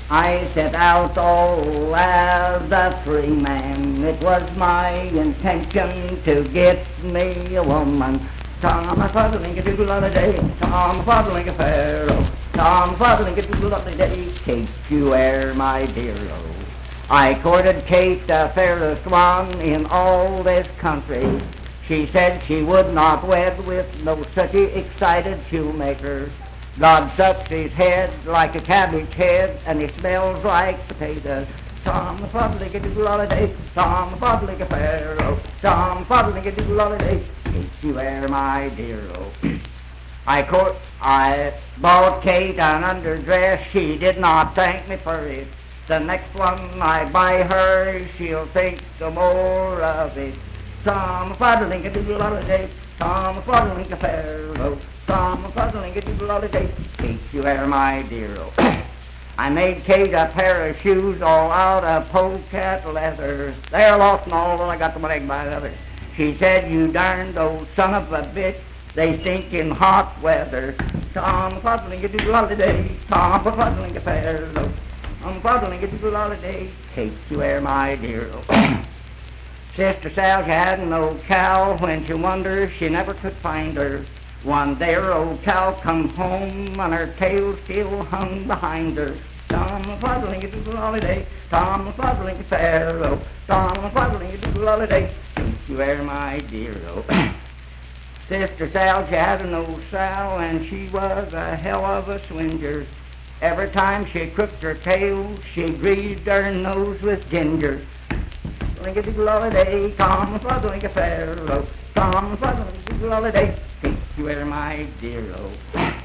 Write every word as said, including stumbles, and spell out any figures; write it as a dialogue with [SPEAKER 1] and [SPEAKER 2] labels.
[SPEAKER 1] I set out all as a free man. It was my intention to get me a woman. Tom, a fuddling a doodle on a day. Tom, a fuddling a pharaoh. Tom, a fuddling a doodle on a day. Kate, you air my dear oh. I courted Kate, the fairest one in all this country. She said she would not wed with no such excited shoemaker. God sucks his head like a cabbage head, and he smells like potatoes. Tom, the fuddling a doodle on a day. Tom, the fuddling a pharaoh. Tom, fuddling a doodle on a day. Kate, you air my dear oh. I court, I bought Kate an underdress. She did not thank me for it. The next one I buy her, she'll think no more of it. Tom, fuddling a doodle on a day. Tom, fuddling a pharaoh. Tom, fuddling a doodle on a day. Kate, you air my dear oh. I made Kate a pair of shoes all out of polecat leather. They're lost and all, and I got them leg by the other. She said, you darned old son of a bitch, they stink in hot weather. Tom, fuddling a doodle on a day. Tom, fuddling a pharaoh. I'm fuddling a doodle on a day. Kate, you air my dear oh. Sister Sal, she had an old cow. When she wondered, she never could find her. One day her old cow come home, and her tail still hung behind her. Tom, fuddling a doodle on a day. Tom, fuddling a pharaoh. Tom, fuddling a doodle on a day. Kate, you air my dear oh. Sister Sal, she had an old sow, and she was a hell of a swinger. Every time she crooked her tail, she greased her nose with ginger. Fuddling a doodle on a day. Tom, fuddling a pharaoh. Tom, fuddling a doodle on a day. Kate, you air my dear oh.